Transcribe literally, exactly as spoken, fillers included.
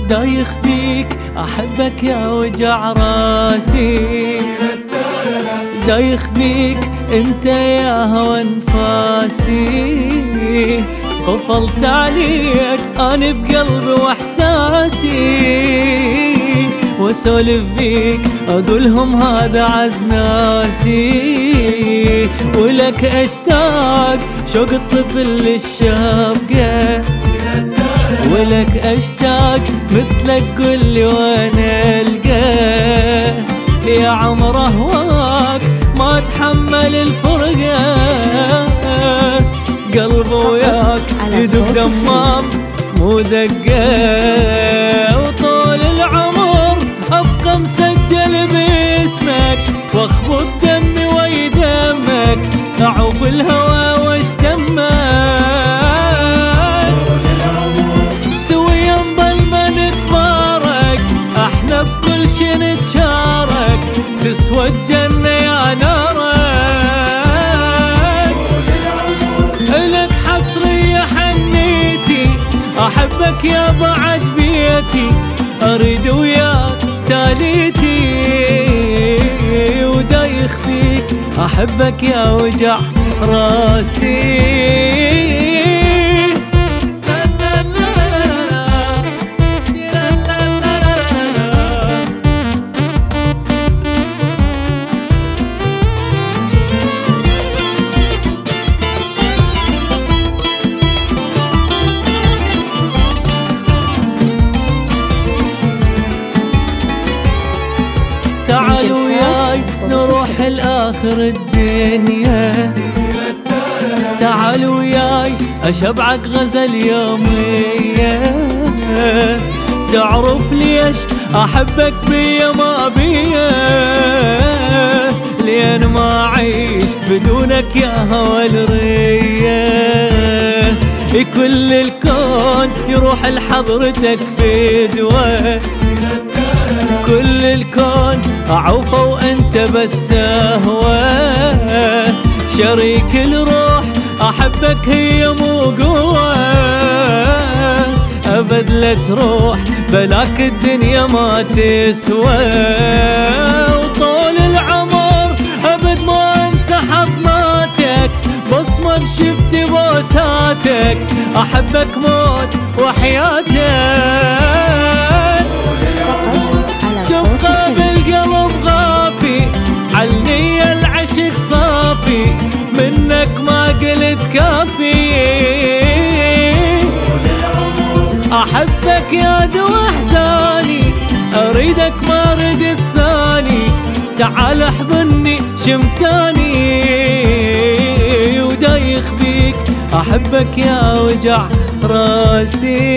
دايخ بيك أحبك يا وجع راسي، دايخ بيك انت يا هوى انفاسي، قفلت عليك انا بقلبي واحساسي، واسولف بيك اقولهم هذا عز ناسي، ولك اشتاق شوق الطفل للشبقة، ولك اشتاق مثلك قولي وانا القاه، يا عمر اهواك ما اتحمل الفرقة، قلبي وياك يدق دمام مو دقة، وطول العمر ابقى مسجل باسمك، واخبط دمي ويا دمك، اعوف الهوى واشتمك، سويا نضل ما نتفارق، احنا بكل شي نتشارك، تسوى الجنة يا نارك، لك حصرية حنيتي احبك يا بعد بيتي، اريد وياك تاليتي، ودايخ فيك احبك يا وجع راسي. تعال وياي نروح لآخر الدنيا، تعال وياي أشبعك غزل يومية، تعرف ليش أحبك بيا ما بيا، لين ما أعيش بدونك يا هوى الرية، كل الكون يروح لحضرتك في دواء، كل الكون أعوفه وأنت بس أهوى، شريك الروح أحبك هي مو قوة، أبد لا تروح بلاك الدنيا ما تسوى، وطول العمر أبد ما أنسى حضناتك، بصمة بشفت بوساتك، أحبك موت وحياتك، تبقى بالقلب غافي علني العشق صافي، منك ما قلت كافي، احبك يا دوا احزاني، اريدك ما اريد الثاني، تعال احضني شمتاني، ودايخ بيك احبك يا وجع راسي.